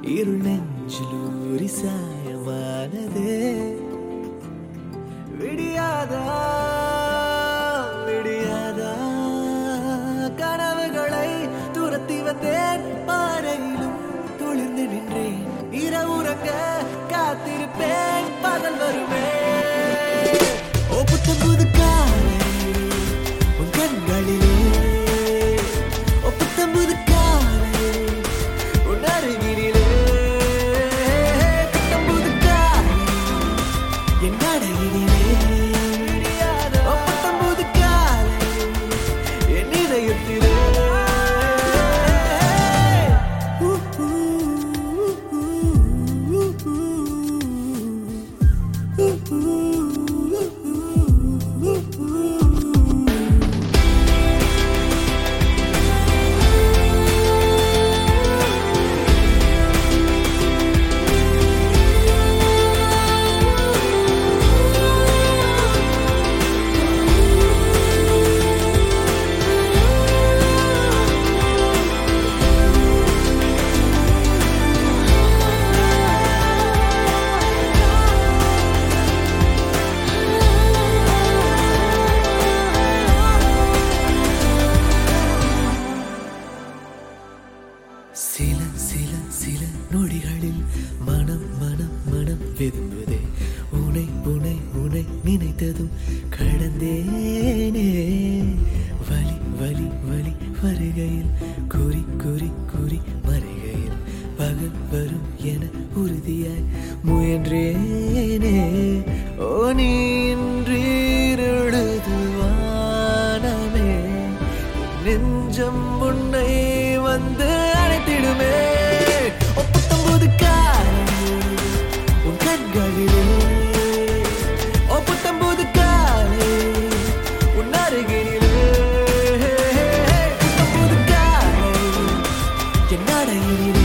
இருள் நெஞ்சிலூரி சாயமானதே விடியாதா விடியாதா கனவுகளை துரத்தி வந்தேன் பாறையிலும் துளிர்ந்து நின்றேன் இரவுறங்க காத்திருப்பேன் பகல் வருமே ஓ புத்தம் புது காலை உன் கண்களிலே ஓ புத்தம் புது காலை உன் அருகிலே புத்தம் புது காலை என் நடையிலே ஓ புத்தம் புது காலை என் இதயத்திலே சில சில சில நொடிகளில் மனம் மனம் மனம் வெதும்புதே உனை உனை உனை நினைத்ததும் கடந்தேனே வலி வலி வலி வருகையில் குறி குறி குறி மறைகையில் பகல் வரும் என உறுதியாய் முயன்றேனே ஓ நீன்றீருழுது வானமே நெஞ்சம் உன்னை வந்து அழைத்திடுமே ஓ புத்தம் புது காலை உன் கண்களிலே ஓ புத்தம் புது காலை உன் அருகிலே புத்தம் புது காலை என் நடையிலே